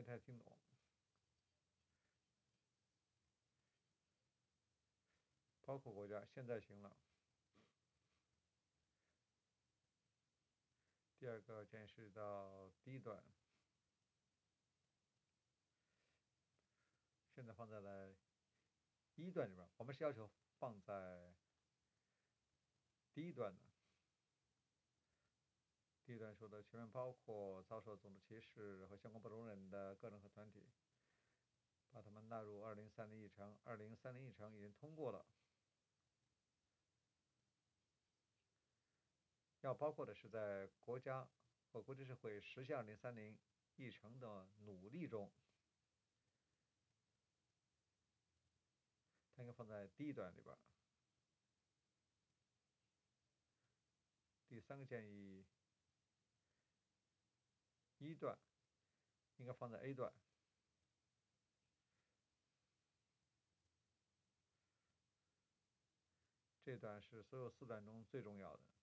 没太听懂。包括国家，现在行了。第二个建议是到第一段，现在放在了一段里边，我们是要求放在第一段的。第一段说的全面包括遭受种族歧视和相关不容忍的个人和团体，把他们纳入2030议程。2030议程已经通过了，要包括的是在国家和国际社会实现2030议程的努力中，它应该放在第一段里边。第三个建议，一段应该放在 A 段。这段是所有4段中最重要的。